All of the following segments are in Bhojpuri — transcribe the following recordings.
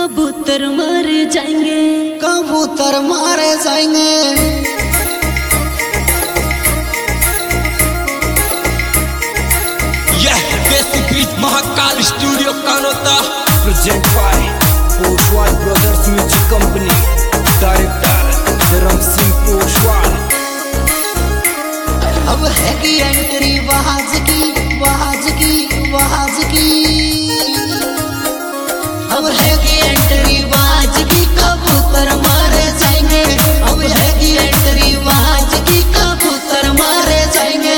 कबूतर मारे जाएंगे, कबूतर मारे जाएंगे। यह desi beat Mahakal studio Kanota present by Poshwal brothers music company, director Dharm Singh Poshwal. अब है की एंट्री वहाज की, वहाज की, वहाज की। अब है की एंट्री वहाज की, कबूतर मारे जाएंगे। अब है की एंट्री वहाज की, कबूतर मारे जाएंगे।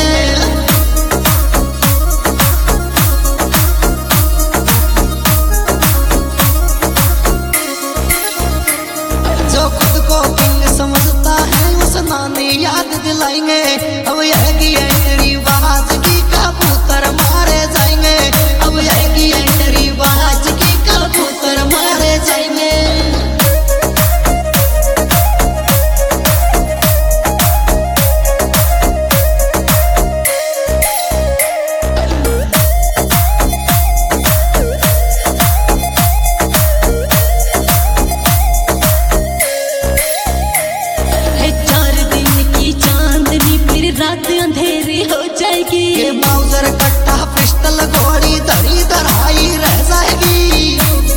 जो खुद को किंग समझता है उस नानी याद दिलाएंगे। अब यह की एंट्री वहाज की, कबूतर मारे जाएंगे। अब यह की एंट्री वहाज की, कबूतर मारे जाएंगे। रात अंधेरी हो जाएगी, ये माउजर कट्टा पिस्टल घोड़ी धरी धराई रह जाएगी।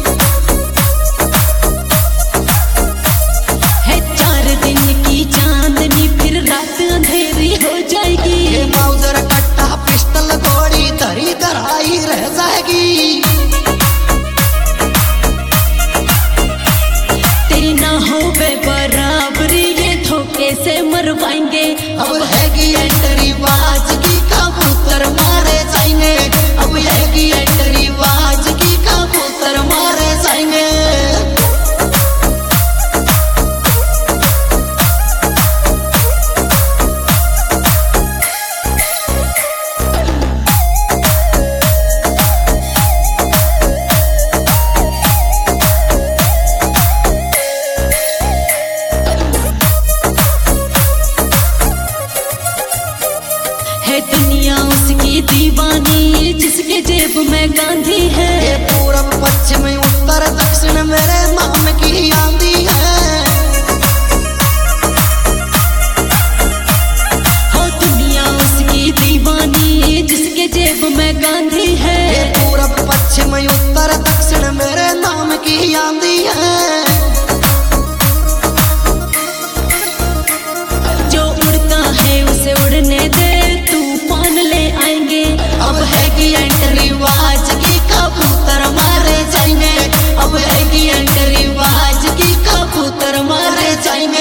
है 4 दिन की चांदनी फिर रात अंधेरी हो जाएगी। ये माउजर कट्टा पिस्टल घोड़ी धरी धराई रह जाएगी। तेरी ना हो बराबरी ये धोखे से मरवाएंगे। अब है की एंट्री वहाज की, कबूतर मारे जाएंगे। अब है की एंट्री वहाज की, कबूतर मारे जाएंगे। है दुनिया उसकी दीवानी जिसके जेब में गांधी है। ये पूरब पश्चिम उत्तर दक्षिण मेरे नाम की आंधी है। हो दुनिया उसकी दीवानी जिसके जेब में गांधी है। ये पूरब पश्चिम उत्तर दक्षिण मेरे नाम की आंधी है। जो उड़ता है उसे उड़ने दे, तूफान ले आएंगे। अब है की एंट्री वहाज की, कबूतर मारे जाएंगे। अब है की एंट्री वहाज की, कबूतर मारे जाएंगे।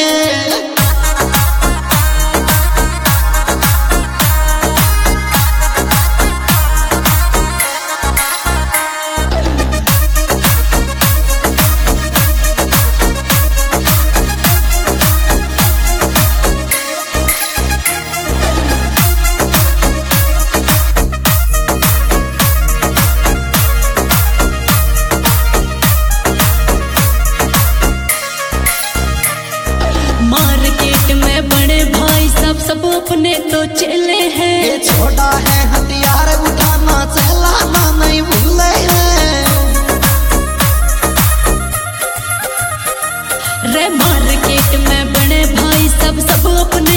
मार्केट में बड़े भाई सब अपने तो चले हैं। ये छोटा है हथियार उठाना चलाना नहीं भूले हैं। रे मार्केट में बड़े भाई सब अपने